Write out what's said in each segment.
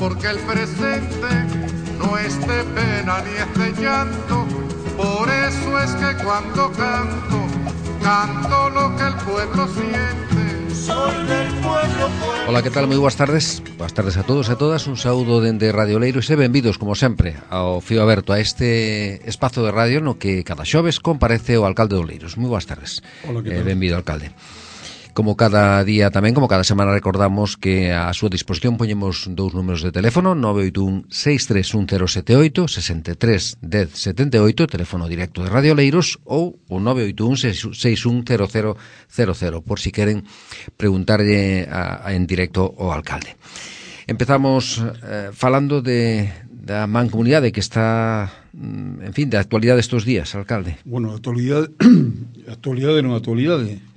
porque el presente no es de pena ni es de llanto. Por eso es que cuando canto, canto lo que el pueblo siente. Soy del pueblo. Ola, que tal? Moi boas tardes. Boas tardes a todos e a todas. Un saúdo dende Radio Oleiros e benvidos, como sempre, ao Fío Aberto, a este espazo de radio no que cada xoves comparece o alcalde de Oleiros. Moi boas tardes. Ola, que tal? Benvido, alcalde. Como cada día tamén, como cada semana, recordamos que a súa disposición poñemos dous números de teléfono: 981-631-078, 63-10-78, teléfono directo de Radio Oleiros, ou o 981-610000, por si queren preguntarlle en directo ao alcalde. Empezamos falando da mancomunidade que está, en fin, da actualidade estes días, alcalde. Bueno, a actualidade non a actualidade.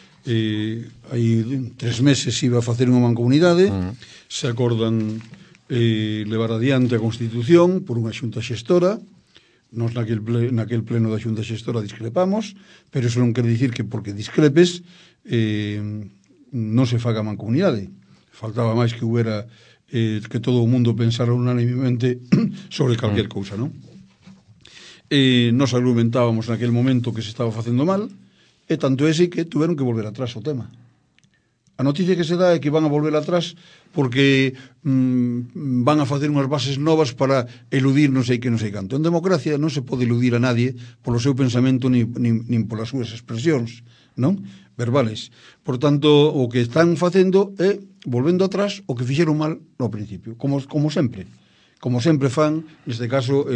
Hai 3 meses iba a facer unha mancomunidade, se acordan levar adiante a Constitución por unha xunta xestora. Nos naquel pleno da xunta xestora discrepamos, pero iso non quere dicir que porque discrepes non se faga mancomunidade. Faltaba máis que houbera que todo o mundo pensara unanimemente sobre calquer cousa, non? Nos argumentábamos naquel momento que se estaba facendo mal, e tanto é así que tuveron que volver atrás o tema. A noticia que se dá é que van a volver atrás porque van a facer unhas bases novas para eludir non sei que non sei canto. En democracia non se pode eludir a nadie polo seu pensamento nin polas súas expresións, non? Verbales. Por tanto, o que están facendo é volvendo atrás o que fixeron mal no principio, como sempre. Como sempre fan, neste caso,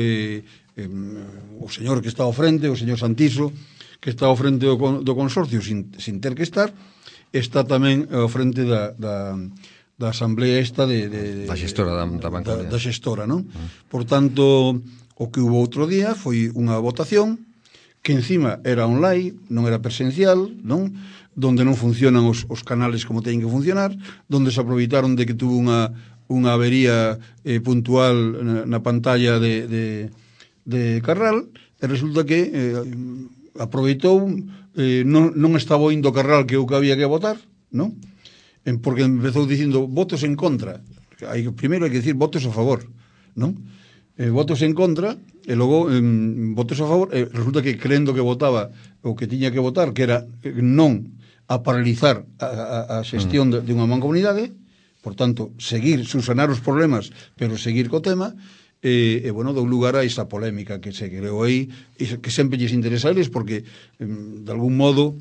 o señor que está ao frente, o señor Santiso, que está ao frente do consorcio sin ter que estar, está tamén ao frente da asamblea esta da xestora da banca. Da xestora, non? Por tanto, o que hubo outro día foi unha votación que encima era online, non era presencial, non? Donde non funcionan os canales como teñen que funcionar, donde se aproveitaron de que tuvo unha avería puntual na pantalla de Carral, e resulta que aproveitou, non estaba oindo Carral que o que había que votar, non? Porque empezou dicindo votos en contra. Primeiro hai que dicir votos a favor, non? Votos en contra, e logo votos a favor, e resulta que crendo que votaba o que tiña que votar, que era non a paralizar a xestión de unha mancomunidade, por tanto, subsanar os problemas, pero seguir co tema. Bueno, dou lugar a esa polémica que se creou aí, que sempre lles interesa a eles, porque de algún modo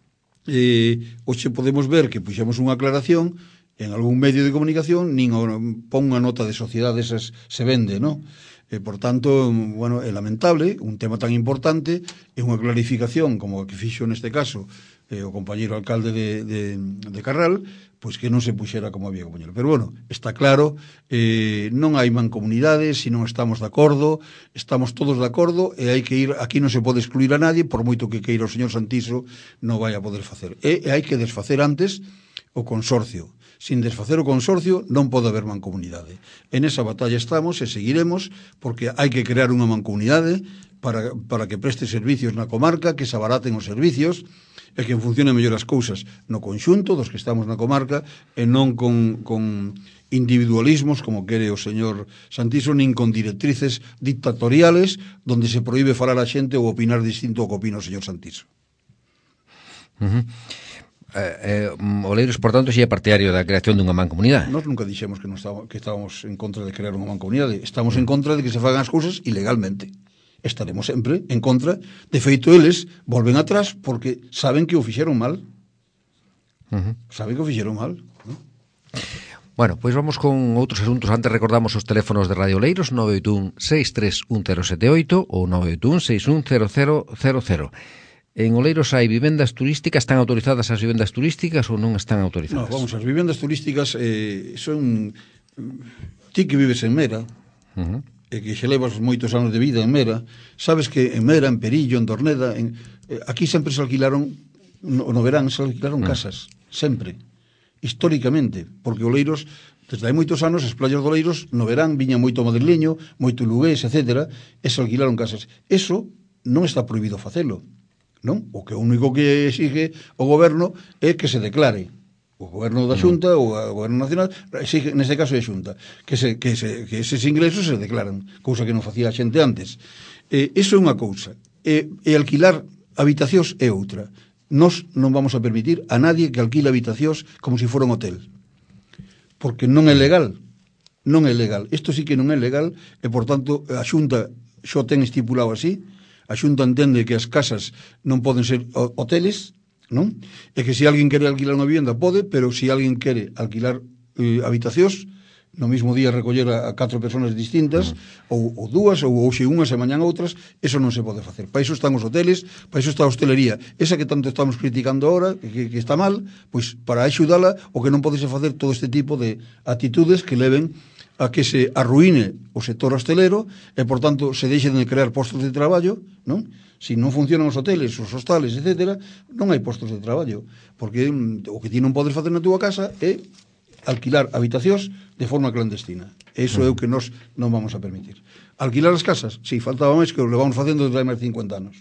hoxe podemos ver que puxemos unha aclaración en algún medio de comunicación, nin pon unha nota de sociedade, esas se vende, non? Por tanto, bueno, é lamentable un tema tan importante, e unha clarificación como a que fixo neste caso o compañeiro alcalde de Carral, pois que non se puxera como había que poñer. Pero bueno, está claro, non hai mancomunidade se non estamos de acordo, estamos todos de acordo, e hai que ir, aquí non se pode excluir a nadie, por moito que queira o señor Santiso, non vai a poder facer. E hai que desfacer antes o consorcio. Sin desfacer o consorcio non pode haber mancomunidade. En esa batalla estamos e seguiremos, porque hai que crear unha mancomunidade para que preste servicios na comarca, que se abaraten os servicios, e que funcionen mellor as cousas no conxunto dos que estamos na comarca, e non con individualismos como quere o señor Santiso, nin con directrices dictatoriales donde se prohíbe falar a xente ou opinar distinto ao que opina o señor Santiso. Oleiros, por tanto, xe é partidario da creación dunha mancomunidade. Nós nunca dixemos que estábamos en contra de crear unha mancomunidade. Estamos en contra de que se fagan as cousas ilegalmente. Estaremos sempre en contra. De feito, eles volven atrás porque saben que o fixeron mal. Saben que o fixeron mal, non? Bueno, pois vamos con outros asuntos. Antes recordamos os teléfonos de Radio Oleiros: 981-631-078 ou 981-610000. En Oleiros hai vivendas turísticas. Están autorizadas as vivendas turísticas ou non están autorizadas? No, vamos, as vivendas turísticas son... Ti que vives en Mera, e que xe levas moitos anos de vida en Mera, sabes que en Mera, en Perillo, en Dorneda, aquí sempre se alquilaron, no verán se alquilaron casas, sempre, históricamente, porque Oleiros, desde hai moitos anos, as playas de Oleiros, no verán, viña moito madrileño, moito lugués, etc., e se alquilaron casas. Eso non está prohibido facelo, non? O que único que exige o goberno é que se declare, o goberno da Xunta ou o goberno nacional, neste caso é a Xunta, que eses ingresos se declaran, cousa que non facía a xente antes. Iso é unha cousa, e alquilar habitacións é outra. Nós non vamos a permitir a nadie que alquile habitacións como se fora un hotel, porque non é legal. Non é legal. Isto sí que non é legal e, por tanto, a Xunta xo ten estipulado así. A Xunta entende que as casas non poden ser hoteles, non? E que se alguén quere alquilar unha vivenda pode, pero se alguén quere alquilar habitacións, no mesmo día recoller a 4 personas distintas, ou dúas, ou hoxe unhas e mañán outras, eso non se pode facer. Para iso están os hoteles, para iso está a hostelería. Esa que tanto estamos criticando ahora, que está mal, pois para axudala, o que non podese facer todo este tipo de actitudes que leven a que se arruine o sector hostelero e, por tanto, se deixen de crear postos de traballo, non? Se non funcionan os hoteles, os hostales, etc., non hai postos de traballo, porque o que ti non podes facer na túa casa é alquilar habitacións de forma clandestina. Eso é o que nós non vamos a permitir. Alquilar as casas? Si, faltaba máis que o levamos facendo desde hai máis de 50 anos.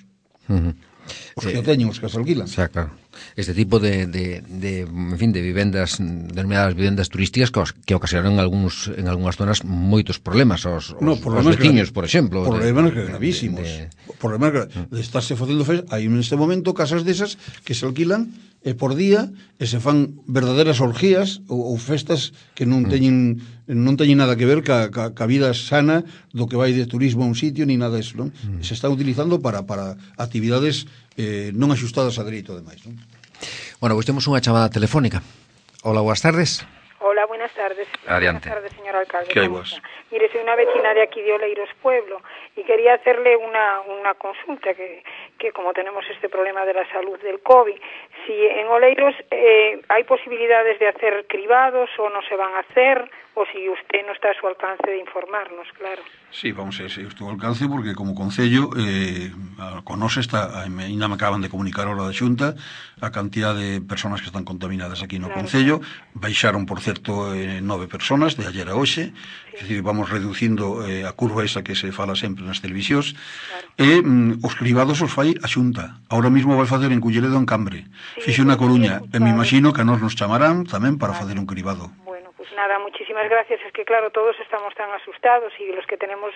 Os que o teñen, os que as alquilan. Xa, claro. Este tipo en fin, de vivendas, denominadas vivendas turísticas que ocasionan en algunhas zonas moitos problemas aos veciños, por exemplo. Problemas gravísimos. Problemas de estarse facendo festas. Hai neste momento casas desas que se alquilan por día e se fan verdaderas orgías ou festas que non teñen nada que ver ca vida sana do que vai de turismo a un sitio, ni nada disso, non? Se está utilizando para actividades non axustadas a dereito, ademais, non? Bueno, pois temos unha chamada telefónica. Hola, boas tardes. Hola, buenas tardes. Adiante. Buenas tardes, señor alcalde. ¿Qué hay vos? Mire, soy una vecina de aquí de Oleiros Pueblo y quería hacerle una consulta que como tenemos este problema de la salud del COVID, si en Oleiros hay posibilidades de hacer cribados o no se van a hacer, o si usted no está a su alcance de informarnos, claro. Sí, vamos a ver, estou ao alcance porque como Concello con nos ainda me acaban de comunicar ahora da Xunta a cantidad de personas que están contaminadas aquí no Concello. Baixaron, por certo, 9 personas de ayer a hoxe, sí. Es decir, vamos reducindo a curva esa que se fala sempre nas televisións, claro. E os cribados os fai a Xunta. Ahora mismo vai facer en Culleredo, en Cambre, sí, fixe na Coruña, e me imagino que a nos chamarán tamén para facer un cribado. Nada, muchísimas gracias. Es que, claro, todos estamos tan asustados y los que tenemos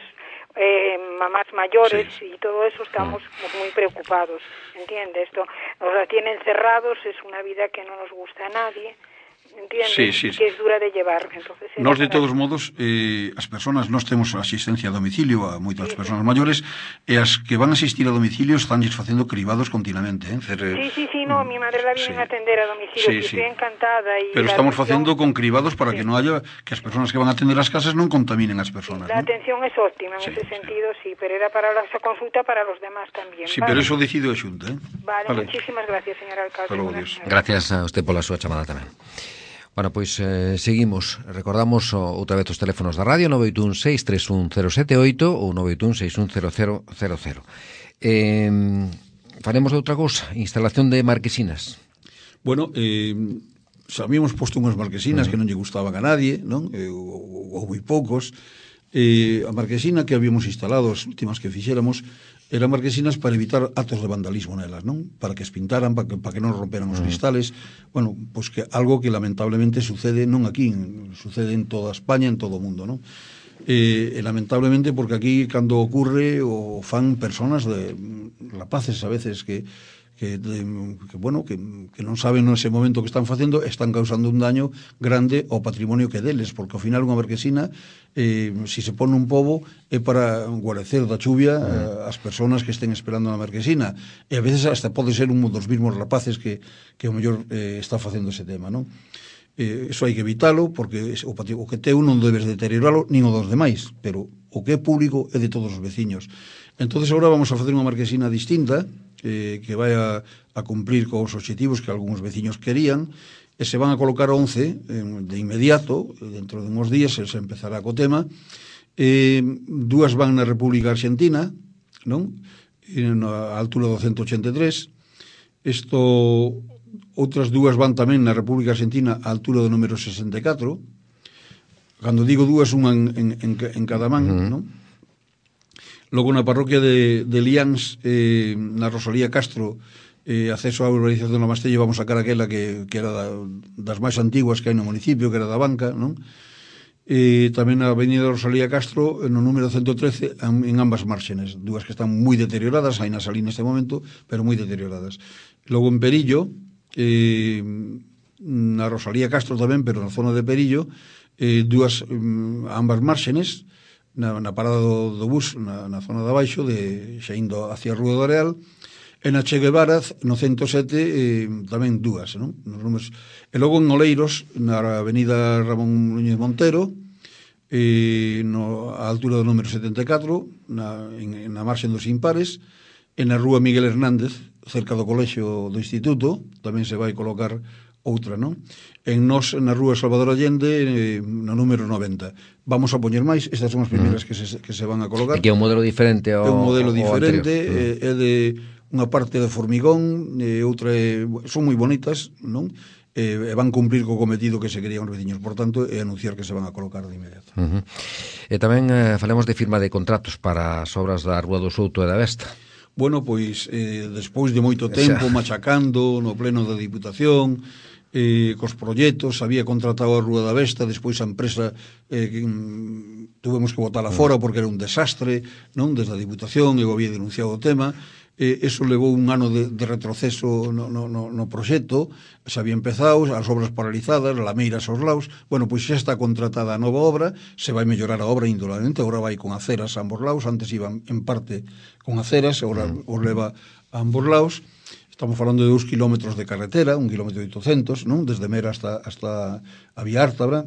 mamás mayores y todo eso estamos muy preocupados, ¿entiende? Esto nos la tienen cerrados, es una vida que no nos gusta a nadie, ¿entiendes? Sí. Que es dura de llevar. Entonces, nos, de todos modos, as persoas, nós temos asistencia a domicilio a moitas persoas maiores, e as que van asistir a domicilio están facendo cribados continuamente. Sí, no, mi madre la viene a atender a domicilio, y estoy encantada. Pero estamos facendo con cribados para que non haya, que as persoas que van a atender as casas non contaminen as persoas. La atención es óptima en ese sentido, sí, pero era para esa consulta para los demás también. Sí, pero eso decido a Xunta. Vale, muchísimas gracias, señor alcalde. Gracias a usted pola súa chamada tamén. Bueno, pois seguimos. Recordamos outra vez os teléfonos da radio 981-631-078 ou 981-631-0000. Faremos outra cousa, instalación de marquesinas. Bueno, habíamos posto unhas marquesinas que non lle gustaban a nadie, non? Ou moi poucos. A marquesina que habíamos instalado, as últimas que fixéramos, eran marquesinas para evitar actos de vandalismo nelas, non? Para que espintaran, para que non romperan os cristales. Bueno, pois que algo que lamentablemente sucede non aquí, sucede en toda España, en todo o mundo, non? E lamentablemente porque aquí cando ocurre o fan personas rapaces a veces que non saben nese momento que están facendo, están causando un daño grande ao patrimonio que deles, porque ao final unha marquesina, se se pone un pobo, é para guarecer da chuvia as persoas que estén esperando na marquesina, e a veces hasta pode ser un dos mismos rapaces que o mellor está facendo ese tema, non? Eso hai que evitalo, porque o que teu non debes deterioralo nin o dos demais, pero o que é público é de todos os veciños. Entonces agora vamos a facer unha marquesina distinta, que vai a cumprir cos obxectivos que algúns veciños querían, e se van a colocar 11 de inmediato, dentro de uns días se empezará co tema. Dúas van na República Argentina, non? Na altura do 183. Outras dúas van tamén na República Argentina á altura do número 64. Cando digo dúas, unha en cada man, non? Logo na parroquia de Lians, na Rosalía Castro, acceso á urbanización da Mastella, vamos a sacar aquela que era das máis antiguas que hai no municipio, que era da Banca, non? Tamén a avenida Rosalía Castro no número 113 en ambas márgenes, dúas que están moi deterioradas, hai na salí neste momento, pero moi deterioradas. Logo en Perillo, na Rosalía Castro tamén, pero na zona de Perillo, dúas ambas márgenes, na parada do bus, na zona de abaixo, xa indo hacia a Rúa do Areal, e na Che Guevara, no 107, tamén dúas, non? Nos números. E logo en Oleiros, na avenida Ramón Núñez Montero, a altura do número 74, na marxen dos Impares, e na Rúa Miguel Hernández, cerca do colexio do Instituto, tamén se vai colocar outra, non? En Nos, na Rúa Salvador Allende, no número 90. Vamos a poñer máis, estas son as primeiras que se van a colocar. E que é un modelo diferente ao anterior. É un modelo diferente, é de unha parte de formigón, outra son moi bonitas, non? E van cumprir co cometido que se querían os veciños, por tanto, é anunciar que se van a colocar de inmediato. E tamén falemos de firma de contratos para as obras da Rúa do Souto e da Vesta. Bueno, pois, despois de moito tempo machacando no pleno da Diputación, cos proxectos, había contratado a Rúa da Vesta, despois a empresa tuvemos que botala fora porque era un desastre, non? Desde a Diputación, eu había denunciado o tema. Eso levou un ano de retroceso no proxecto, se había empezado, as obras paralizadas, lameiras aos lados. Bueno, pois xa está contratada a nova obra, se vai mellorar a obra indudablemente, agora vai con aceras a ambos lados, antes iban en parte con aceras, agora os leva a ambos lados. Estamos falando de 2 kilómetros de carretera, 1 kilómetro e 800, non? Desde Mera hasta a Vía Ártabra.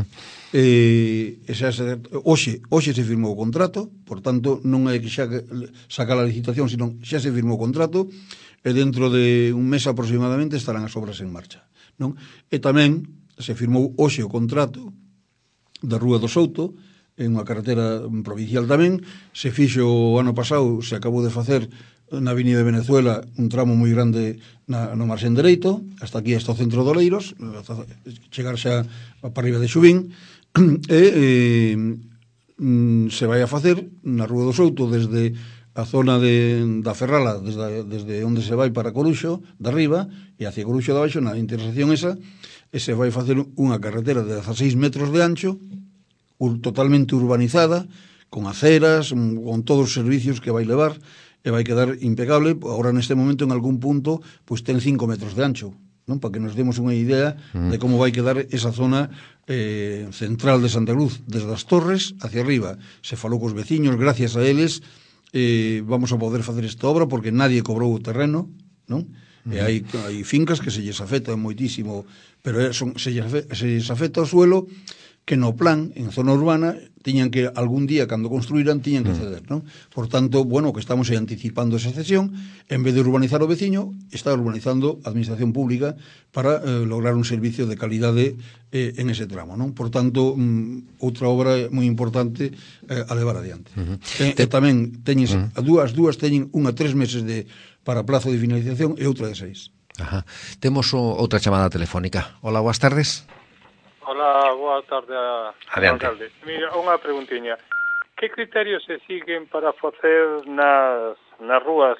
Hoxe se firmou o contrato, por tanto, non hai que xa sacar a licitación, senón xa se firmou o contrato, e dentro de un mes aproximadamente estarán as obras en marcha, non? E tamén se firmou hoxe o contrato da Rúa do Souto, en unha carretera provincial tamén, se fixo o ano pasado, se acabou de facer na Avenida de Venezuela un tramo moi grande no marxen dereito, hasta aquí, hasta o centro de Oleiros, chegar xa para arriba de Xubín, e se vai a facer na Rúa do Souto desde a zona da Ferrala, desde onde se vai para Coruxo, de arriba, e hacia Coruxo de abaixo, na intersección esa, e se vai facer unha carretera de 16 metros de ancho, totalmente urbanizada, con aceras, con todos os servicios que vai levar, e vai quedar impecable. Agora neste momento en algún punto pois ten 5 metros de ancho, non? Para que nos demos unha idea de como vai quedar esa zona central de Santa Cruz, desde as Torres hacia arriba. Se falou cos veciños, gracias a eles vamos a poder facer esta obra porque nadie cobrou o terreno, non? E hai fincas que se lles afecta moitísimo, pero se lles afecta o suelo que no plan, en zona urbana, tiñan que, algún día, cando construíran, tiñan que ceder, non? Por tanto, bueno, que estamos anticipando esa cesión, en vez de urbanizar o veciño, está urbanizando a administración pública para lograr un servicio de calidade en ese tramo, non? Por tanto, outra obra moi importante a levar adiante. E tamén, dúas teñen unha 3 meses para plazo de finalización e outra de 6. Temos outra chamada telefónica. Hola, boas tardes. Hola, boa tarde, alcalde. Mira, unha preguntiña. Que criterios se siguen para facer nas rúas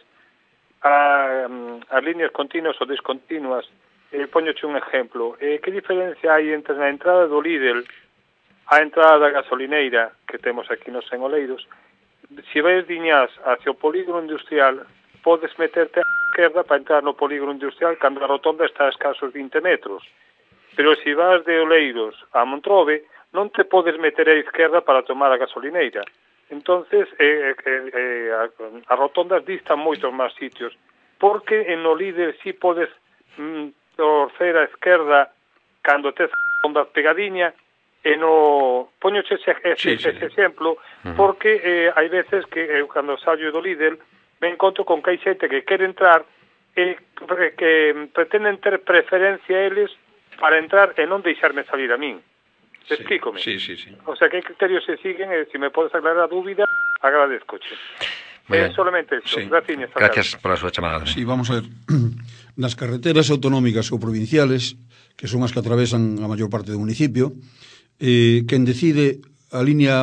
as líneas continuas ou descontinuas? Poñoche un exemplo. Que diferencia hai entre a entrada do Lidl a entrada da gasolineira que temos aquí nos Oleiros? Se vais diñas hacia o polígono industrial, podes meterte á esquerda para entrar no polígono industrial cando a rotonda está a escasos 20 metros. Pero se vas de Oleiros a Montrobe, non te podes meter á esquerda para tomar a gasolineira. Entonces, as rotondas distan moitos máis sitios, porque en o líder si podes torcer a esquerda cando tes a rotonda pegadiña, e no poñoche ese exemplo, porque hai veces que cando sallo do líder me encontro con que hai xente que quere entrar e que pretenden ter preferencia eles para entrar e non deixarme salir a min. Explícome. Sí. O sea, que criterios se siguen, se me podes aclarar a dúbida, agradezcoche. Solamente eso. Sí. Gracias por a súa chamada. Sí, vamos a ver. Nas carreteras autonómicas ou provinciales, que son as que atravesan a maior parte do municipio, quen decide a línea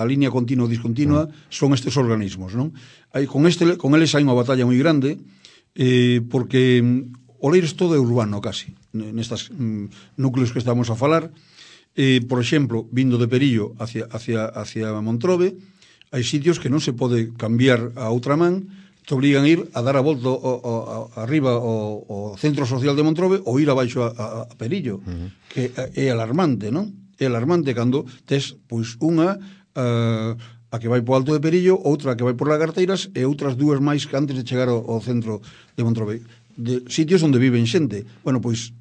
continua ou discontinua son estes organismos, non? Con eles hai unha batalla moi grande, porque Oleiros todo é urbano casi, nestas núcleos que estamos a falar. Por exemplo, vindo de Perillo hacia Montrobe, hai sitios que non se pode cambiar a outra man, te obligan a ir a dar a volta arriba ao centro social de Montrobe ou ir abaixo a Perillo, que é alarmante, non? É alarmante cando tes pois unha a que vai po Alto de Perillo, outra que vai por Lagarteiras e outras dúas máis que antes de chegar ao centro de Montrobe, de sitios onde viven xente. Bueno, pois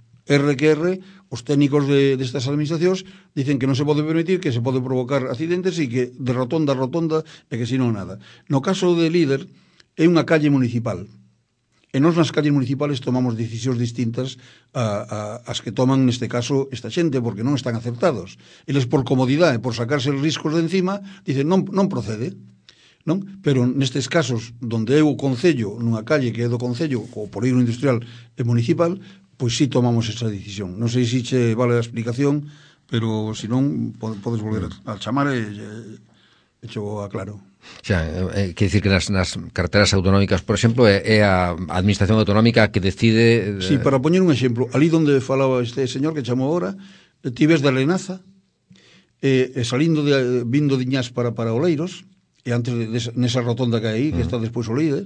os técnicos destas administracións dicen que non se pode permitir, que se pode provocar accidentes e que de rotonda a rotonda e que si non nada. No caso de Líder é unha calle municipal e nós nas calles municipales tomamos decisións distintas as que toman neste caso esta xente, porque non están acertados. Eles por comodidade, por sacarse os riscos de encima, dicen non procede, non? Pero nestes casos donde é o Concello, nunha calle que é do Concello, o polígono industrial e municipal, pois sí tomamos esa decisión. Non sei se che vale a explicación, pero se non, podes volver a chamar e cho aclaro. Xa, quer dicir que nas carreteras autonómicas, por exemplo, é a administración autonómica que decide... Sí, para poñer un exemplo, ali onde falaba este señor que chamou agora, ti ves da Lenaza, salindo vindo de Iñás para Oleiros, e antes nesa rotonda que hai aí, que está despois o Líder,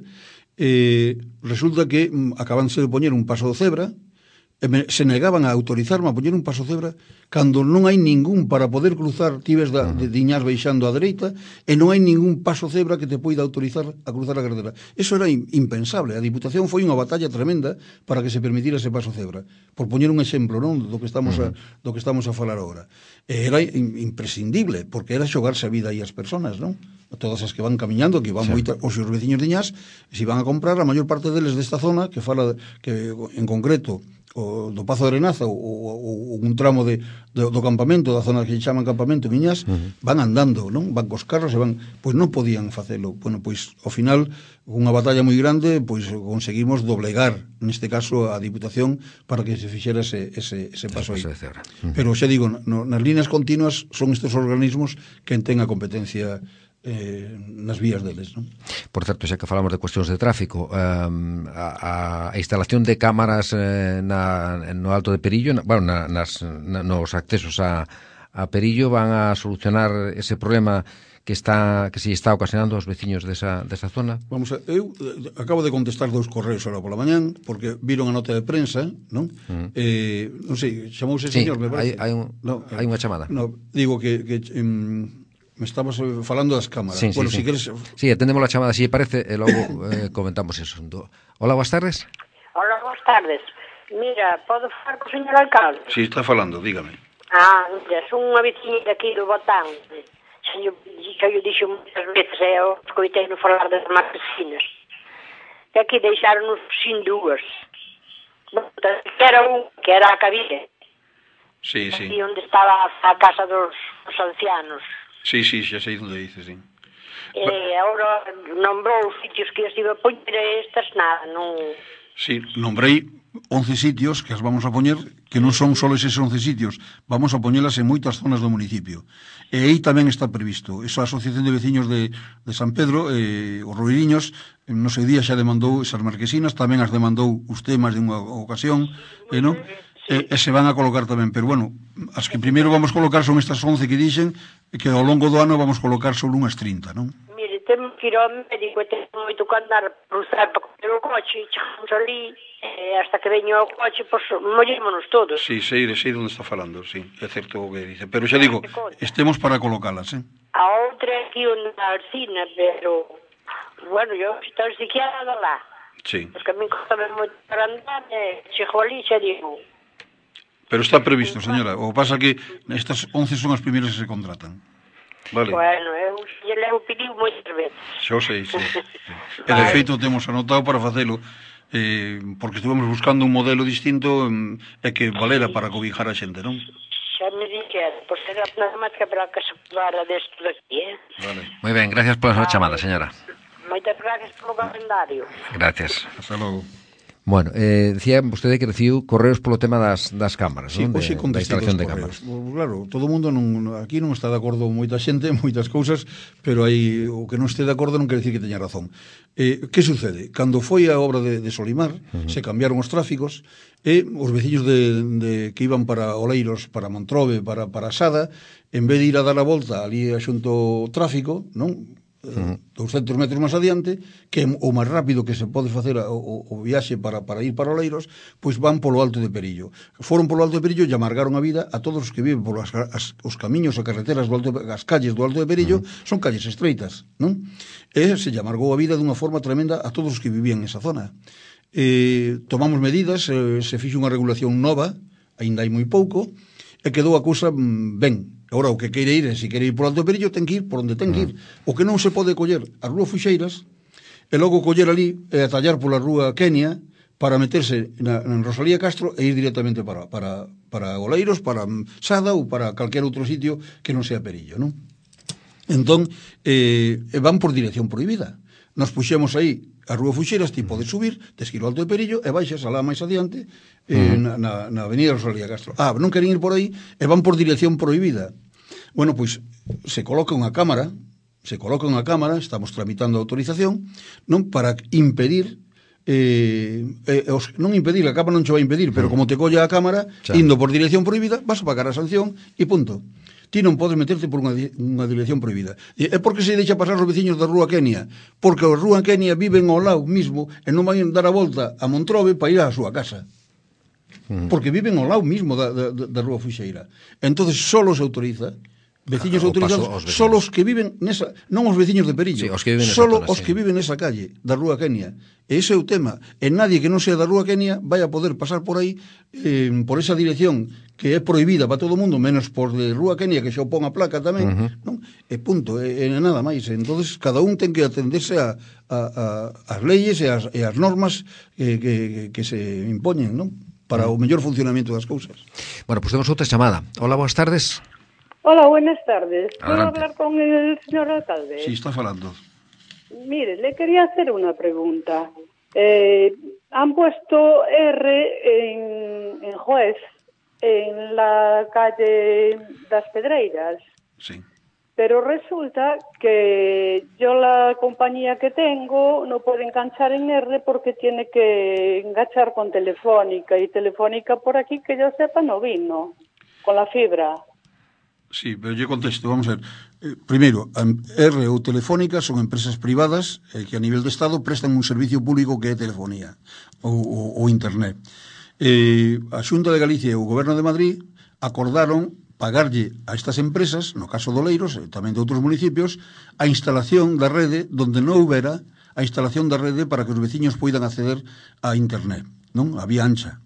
resulta que acabanse de poñer un paso de cebra, se negaban a autorizarme a poñer un paso cebra cando non hai ningún para poder cruzar, tibes de Iñás baixando á dereita, e non hai ningún paso cebra que te poida autorizar a cruzar a carretera. Eso era impensable. A Diputación foi unha batalla tremenda para que se permitira ese paso cebra. Por poñer un exemplo, non, do que estamos a falar agora. Era imprescindible, porque era xogarse a vida aí as persoas, non? Todas as que van camiñando, que van moita, os seus veciños de Iñás, se van a comprar, a maior parte deles desta zona, que fala que en concreto do Pazo de Arenaza ou un tramo do campamento, da zona que chaman campamento Miñas, van andando, non? Van cos carros e van, pois non podían facelo. Bueno, pois ao final, unha batalla moi grande, pois conseguimos doblegar, neste caso, a Diputación para que se fixera ese paso aí. Pero xa digo, nas líneas continuas son estes organismos que ten a competencia nas vías deles, non? Por certo, xa que falamos de cuestións de tráfico, a instalación de cámaras no Alto de Perillo, nos accesos a Perillo van a solucionar ese problema que se está ocasionando aos veciños desa zona? Vamos a, eu acabo de contestar 2 correos ahora pola mañán, porque viron a nota de prensa, non? Non sei, chamouse señor, me parece. Hai unha chamada. No, digo que me estabas falando das cámaras. Sí, bueno, sí, si queres... Sí, atendemos a chamada, si parece, e logo comentamos eso. Hola, boas tardes. Hola, boas tardes. Mira, podo falar co señor alcalde? Si, está falando, dígame. Mira, son unha veciña daqui do Botán. Xa yo dixo moitas veces, eu escoitei no falar das marquesinas. E aquí deixaron-nos sin dúas. Que era a cabide. Sí, sí. Aquí onde estaba a casa dos ancianos. Sí, xa sei onde dices, sí. E agora nombrou os sitios que as iba a poñer estas, nada, non... Sí, nombrei 11 sitios que as vamos a poñer, que non son só eses 11 sitios, vamos a poñelas en moitas zonas do municipio. E aí tamén está previsto. Esa Asociación de Veciños de San Pedro, os Roiriños, no sei día xa demandou esas marquesinas, tamén as demandou usted máis de unha ocasión, non? E se van a colocar tamén, pero bueno, as que primeiro vamos colocar son estas 11 que dixen, que ao longo do ano vamos colocar solo unhas 30, non? Mire, temos que ir ao médico e temos moito que andar cruzar para coger o coche, chegamos ali, hasta que veño o coche, pois mollémonos todos. Sí, sei onde está falando, sí, é certo o que dice, pero xa digo, estemos para colocalas, A outra aquí na Alcina, pero, bueno, eu estou siquiera lá. Sí. Porque a mí costame moito para andar, chego ali e xa digo... Pero está previsto, señora. O que pasa que estas 11 son as primeiras que se contratan. Vale. Bueno, eu levo pedido moitas veces. Xo sei, sí. E de feito temos anotado para facelo, porque estivemos buscando un modelo distinto e que valera para cobijar a xente, non? Xa me dixera, pois era nada máis que para que se pudara desto daqui, Vale. Moi ben, gracias pola súa chamada, señora. Moitas gracias polo calendario. Gracias. Hasta logo. Bueno, decía vostede que recibiu correos polo tema das cámaras, Sí, non? hoxe Da instalación de correos. cámaras. Claro, todo o mundo aquí non está de acordo moita xente, moitas cousas, pero aí o que non este de acordo non quere dicir que teña razón. Que sucede? Cando foi a obra de Solimar, se cambiaron os tráficos e os veciños que iban para Oleiros, para Montrobe, para Sada, en vez de ir a dar a volta ali a xunto o tráfico, non? 200 metros máis adiante, que é o máis rápido que se pode facer o viaxe para ir para Oleiros, pois van polo Alto de Perillo. Foron polo Alto de Perillo e amargaron a vida a todos os que viven por os camiños e carreteras as calles do Alto de Perillo, son calles estreitas, non? E se amargou a vida dunha forma tremenda a todos os que vivían nesa zona. Tomamos medidas, se fixo unha regulación nova, aínda hai moi pouco, e quedou a cousa ben. Agora, o que queire ir, se queire ir por Alto Perillo, ten que ir por onde ten que ir. O que non se pode coller a Rúa Fuxeiras e logo coller ali e atallar pola Rúa Kenia para meterse na Rosalía Castro e ir directamente para Oleiros, para Sada ou para calquer outro sitio que non sea Perillo, non? Entón, van por dirección prohibida. Nos puxemos aí a Rúa Fuxeiras, ti podes subir, tes que ir ao Alto de Perillo e baixas alá máis adiante na avenida Rosalía Castro. Non queren ir por aí e van por dirección prohibida. Bueno, pois se coloca unha cámara, estamos tramitando a autorización, non para impedir non impedir, a cámara non che vai impedir, pero como te colla a cámara, indo por dirección prohibida, vas a pagar a sanción e punto. Ti non podes meterte por unha dirección prohibida. É porque se deixa pasar os veciños da Rúa Kenia? Porque os Rúa Kenia viven ao lado mismo e non van dar a volta a Montrobe para ir á súa casa. Porque viven ao lado mismo da Rúa Fuxeira. Entonces solo se autoriza veciños autorizados, solo os que viven nesa, non os veciños de Perillo, sí, solo os que viven nesa calle da Rúa Kenia. E ese é o tema. E nadie que non sea da Rúa Kenia vai a poder pasar por aí por esa dirección que é prohibida para todo o mundo, menos por de Rúa Kenia, que xa o pon a placa tamén, non? E punto, e nada máis. Entonces cada un ten que atenderse as leyes e as normas que se impoñen, non? Para o mellor funcionamento das cousas. Bueno, pues temos outra chamada. Hola, boas tardes. Hola, buenas tardes. ¿Puedo Adelante. hablar con el señor alcalde? Sí, está falando. Mire, le quería hacer una pregunta. Han puesto R en juez en la calle Das Pedreiras. Sí. Pero resulta que yo la compañía que tengo no puede enganchar en R porque tiene que enganchar con Telefónica. Y Telefónica por aquí, que yo sepa, no vino con la fibra. Sí, pero yo contesto, vamos a ver. Primeiro, R ou Telefónica son empresas privadas que a nivel de Estado prestan un servicio público que é telefonía ou Internet. A Xunta de Galicia e o Goberno de Madrid acordaron pagarlle a estas empresas, no caso de Oleiros e tamén de outros municipios, a instalación da rede donde non houbera a instalación da rede para que os veciños poidan acceder a Internet, non? A vía ancha.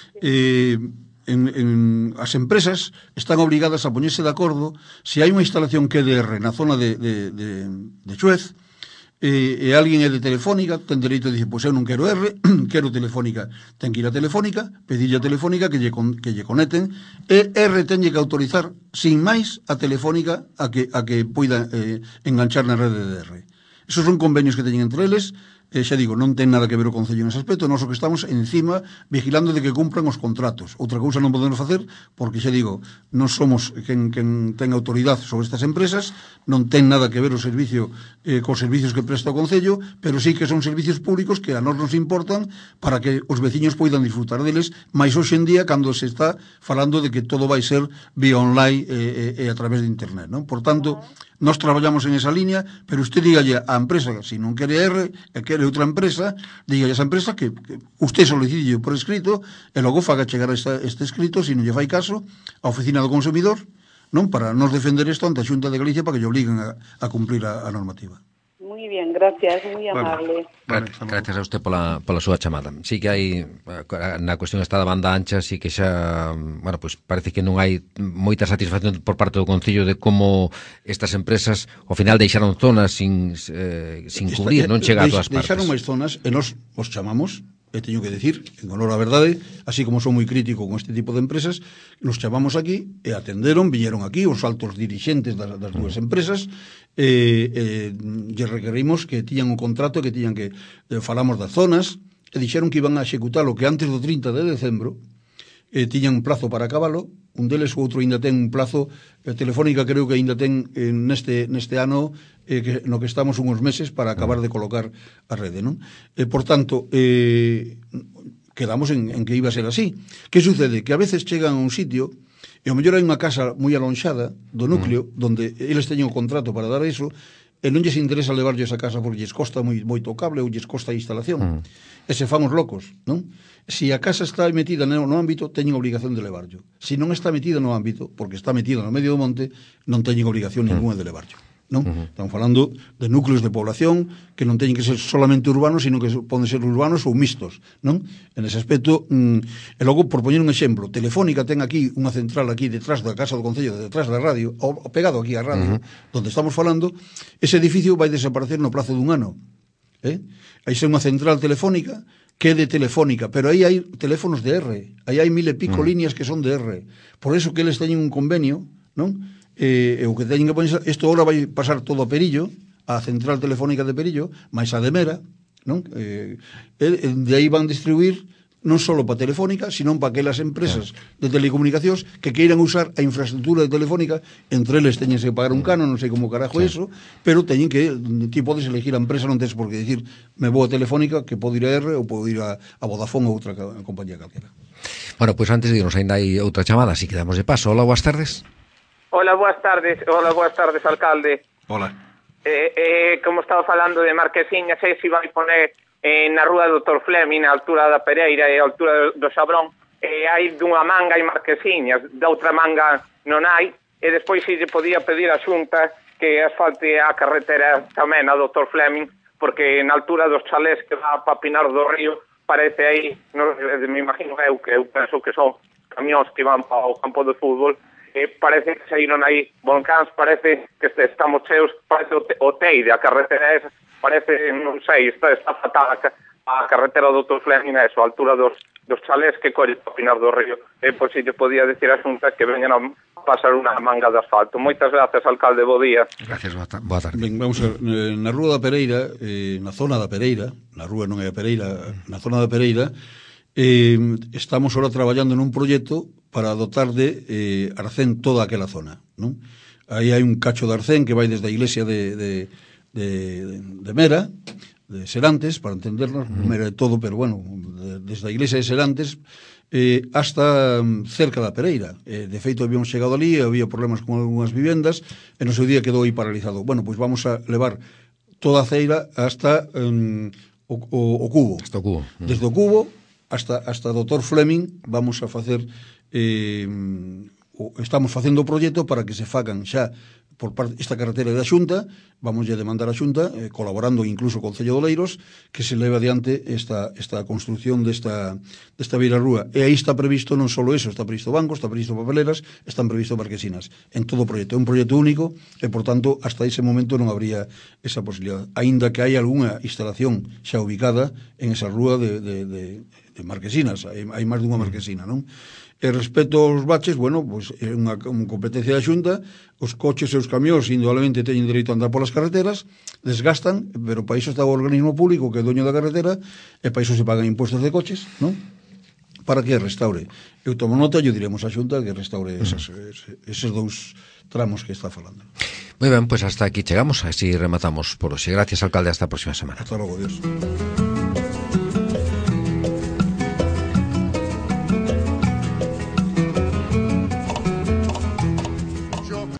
As empresas están obrigadas a poñerse de acordo se hai unha instalación que é de R na zona de Chuez e alguén é de Telefónica, ten dereito a dicir, pois eu non quero R, quero Telefónica, ten que ir a Telefónica, pedirlle a Telefónica que lle conecten e R tenlle que autorizar sin máis a Telefónica a que poida enganchar na rede de R. Esos son convenios que teñen entre eles. Xa digo, non ten nada que ver o Concello nese aspecto, nós o que estamos encima vigilando de que cumpran os contratos. Outra cousa non podemos facer, porque xa digo, non somos quen ten autoridade sobre estas empresas, non ten nada que ver o servicio cos servicios que presta o Concello, pero sí que son servicios públicos que a nós nos importan para que os veciños poidan disfrutar deles, máis hoxe en día cando se está falando de que todo vai ser vía online e a través de internet, non? Por tanto, nós traballamos en esa línea, pero usted dígalle á empresa, se non quere R e quere outra empresa, dígalle a esa empresa que usted solicite por escrito e logo faga chegar este escrito, se non lle fai caso, a Oficina do Consumidor, non, para nos defender isto ante a Xunta de Galicia para que lle obliguen a cumplir a normativa. Muy bien, gracias, muy amable. Gracias a usted pola súa chamada. Sí que hai, na cuestión esta da banda ancha, sí que xa, bueno, pues parece que non hai moita satisfacción por parte do Concello de como estas empresas ao final deixaron zonas sin cubrir, non chega a todas partes. Deixaron máis zonas e nos os chamamos, e teño que decir, en honor á verdade, así como son moi crítico con este tipo de empresas, nos chamamos aquí e atenderon, viñeron aquí os altos dirixentes das dúas empresas lle requerimos que tiñan un contrato, que tiñan que falamos das zonas, e dixeron que iban a executalo, que antes do 30 de decembro tiñan un plazo para acabalo. Un deles, o outro ainda ten un plazo. Telefónica creo que ainda ten neste ano no que estamos uns meses para acabar de colocar a rede, non? Por tanto, quedamos en que iba a ser así. Que sucede? Que a veces chegan a un sitio e ao mellor hai unha casa moi alonxada do núcleo donde eles teñen o contrato para dar iso e non lles interesa levarlle esa casa porque lles costa moito o cable ou lles costa a instalación. E se fan os locos, non? Si a casa está metida no ámbito, teñen obligación de levarlo. Si non está metida no ámbito, porque está metida no medio do monte, non teñen obligación ninguna de levarlo. Non? Estamos falando de núcleos de población que non teñen que ser solamente urbanos, sino que poden ser urbanos ou mixtos, non? En ese aspecto, e logo, por poñer un exemplo, Telefónica ten aquí unha central aquí detrás da Casa do Concello, detrás da radio, ou pegado aquí á radio, donde estamos falando, ese edificio vai desaparecer no plazo dun ano. Aí é unha central telefónica que é de Telefónica, pero aí hai teléfonos de R, aí hai 1000 e pico líneas que son de R, por eso que eles teñen un convenio, non? O que teñen que poner, isto ahora vai pasar todo a Perillo, a central telefónica de Perillo, máis a de Mera, non? De aí van distribuir non só para Telefónica, sino para aquelas empresas de telecomunicacións que queiran usar a infraestructura de Telefónica, entre eles teñen que pagar un canon, non sei como carajo eso, pero teñen que, ti podes elegir a empresa, non tens por que decir, me vou a Telefónica, que podo ir a R ou podo ir a Vodafone ou outra compañía calquera. Bueno, pois antes de irnos, ainda hai outra chamada, así que damos de paso. Hola, boas tardes. Hola, boas tardes, alcalde. Hola. Como estaba falando de Marquesiña, sei se vai poner na rúa do Dr. Fleming, na altura da Pereira e a altura do Xabrón, hai dunha manga hai Marquesiñas, da outra manga non hai, e despois se lle podía pedir a Xunta que asfalte a carretera tamén a Dr. Fleming, porque na altura dos chalés que va para Pinar do Río parece aí, me imagino eu penso que son camións que van para o campo de fútbol, parece que saíron aí volcáns, parece que estamos cheos, parece o Teide, a carretera esa, parece, non sei, está fatal a carretera do Dr. Fleming, a altura dos chalés que colle para Pinar do Río. Pois se lle podía decir a Xunta que veñan a pasar unha manga de asfalto. Moitas gracias, alcalde, bo día. Gracias, boa tarde. Ben, vamos a ver, na rúa da Pereira, na zona da Pereira, na rúa non é a Pereira, na zona da Pereira, estamos ahora traballando nun proxecto para dotar de arcén toda aquela zona, non? Aí hai un cacho de arcén que vai desde a iglesia de Mera, de Serantes, para entendernos, Mera de todo, pero bueno, desde a iglesia de Serantes hasta cerca da Pereira. De feito, habíamos chegado ali, había problemas con algunhas vivendas, e no seu día quedou aí paralizado. Bueno, pois vamos a levar toda a ceira hasta o Cubo. Hasta o Cubo. Desde o Cubo hasta Dr. Fleming vamos a facer estamos facendo o proxecto para que se fagan xa por parte esta carretera da Xunta, vamos a demandar a Xunta, colaborando incluso con Concello de Oleiros, que se leve adiante esta construcción desta beira rúa. E aí está previsto non só eso, está previsto bancos, está previsto papeleras, están previsto marquesinas. En todo o proxecto, é un proxecto único e, por tanto, hasta ese momento non habría esa posibilidad. Aínda que hai algunha instalación xa ubicada en esa rúa de marquesinas, hai máis dunha marquesina, non? E respecto aos baches, bueno, pois é unha competencia da Xunta, os coches e os camións indudablemente teñen dereito a andar polas carreteras, desgastan, pero para iso está o organismo público que é doño da carretera, e para iso se pagan impuestos de coches, non? Para que restaure. Eu tomo nota e diremos a Xunta que restaure eses dous tramos que está falando. Moi ben, pois hasta aquí chegamos, así rematamos por hoxe. Gracias, alcalde, hasta a próxima semana. Hasta logo, Dios.